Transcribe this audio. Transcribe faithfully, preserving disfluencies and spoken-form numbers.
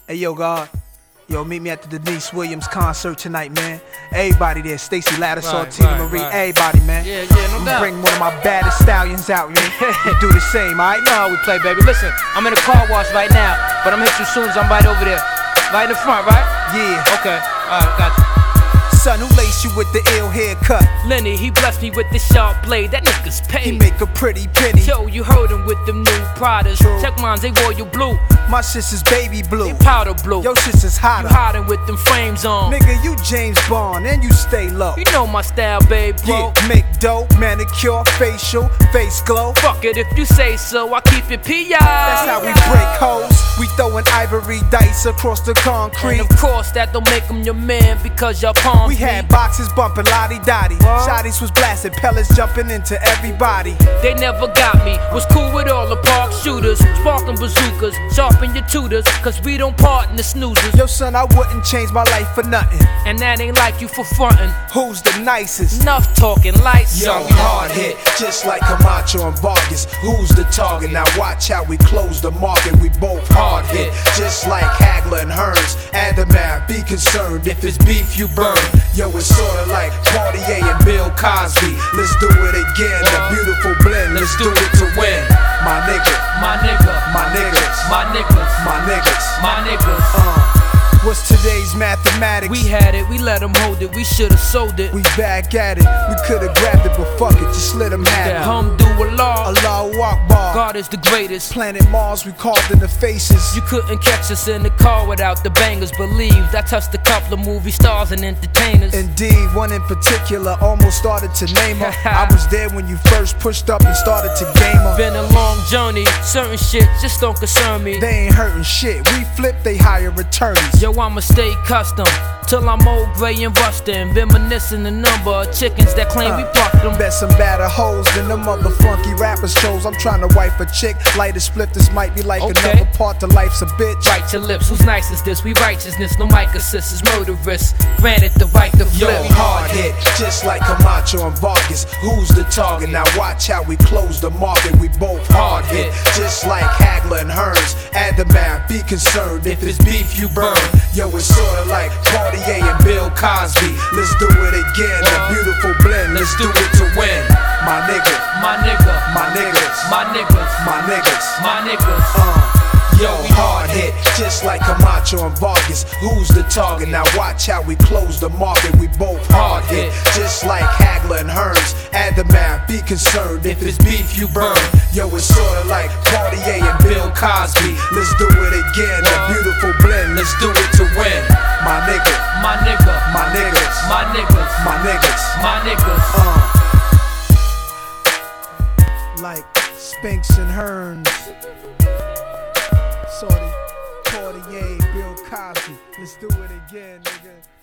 Hey, yo, God. Yo, meet me at the Denise Williams concert tonight, man. Everybody there, Stacey Lattisaw, right, Tina right, Marie, right. everybody, man. Yeah, yeah, no I'm doubt. bring one of my baddest stallions out, man. You do the same, alright? You know how we play, baby. Listen, I'm in a car wash right now, but I'm gonna hit you as soon as I'm right over there. Right in the front, right? Yeah. Okay, alright, got you. Son, who laced you with the ill haircut? Lenny, he blessed me with the sharp blade. That nigga's He paid. make a pretty penny. Yo, you heard him with them new Pradas. True. Check mines, they royal blue. My sister's baby blue. They powder blue. Your sister's You hotter. hiding with them frames on. Nigga, you James Bond and you stay low. You know my style, babe, bro. Yeah, make dope, manicure, facial, face glow. Fuck it if you say so, I keep it P I. That's how we break hoes. We throwing ivory dice across the concrete. And of course, that don't make him your man because y'all palm We had boxes bumping lottie dottie. Shotties was blasting, pellets jumping into everybody. They never got me. Was cool with all the park shooters, sparking bazookas, sharpen your tutors, cause we don't part in the snoozers. Yo, son, I wouldn't change my life for nothing. And that ain't like you for frontin'. Who's the nicest? Enough talking, lights Yo, on. hard hit, just like Camacho and Vargas. Who's the target? Now watch how we close the market. We both hard hit, just like Hagler and Hearns. Adamar, be concerned if it's beef you burn. Yo, it's sorta like Cartier and Bill Cosby. Let's do it again, the beautiful blend. Let's do it to win. My nigga, My nigga, my niggas, my niggas, my niggas. my niggas. Uh, what's today's mathematics? We had it, we let them hold it, we should've sold it. We back at it. We could've grabbed it, but fuck it, just let them have That it. Hamdulillah, Allahu Akbar. God is the greatest. Planet Mars, we carved in the faces. You couldn't catch us in the car without the bangers. Believed I touched a couple of movie stars and entertainers. Indeed, one in particular almost started to name her. I was there when you first pushed up and started to game her. Been a long journey, certain shit just don't concern me. They ain't hurting shit. We flip, they hire attorneys. Yo, I'ma stay custom till I'm old, gray, and rustin'. Reminiscing the number of chickens that claim we plucked them. Bet some badder hoes than them other funky rappers chose. I'm trying to wipe a chick, light a split. This might be like Okay. another part to life's a bitch. Bite your lips, who's nice is this? We righteousness, no mic assist is murderous. Granted the right to Yo, flip. hard hit, just like Camacho and Vargas. Who's the target? Now watch how we close the market. We both hard hit, just like Hagler and Hearns. Adamar, be concerned if it's beef you burn. Yo, it's sorta like Cartier and Bill Cosby. Let's do it again, the beautiful blend. Let's do it to win. My nigga, My nigga, my niggas, my niggas, my niggas. my niggas. Uh, yo, we hard hit, just like Camacho and Vargas. Who's the target? Now watch how we close the market. We both hard hit, just like Hagler and Hearns. Adamar, be concerned if it's beef you burn. Yo, it's sorta like Cartier and Bill Cosby. Let's do it again, the beautiful blend. Let's do it to win. My nigga, My nigga, my niggas, my niggas, my niggas. my niggas. Uh, like Spinks and Hearns. Sorry, Cartier, Bill Cosby. Let's do it again, nigga.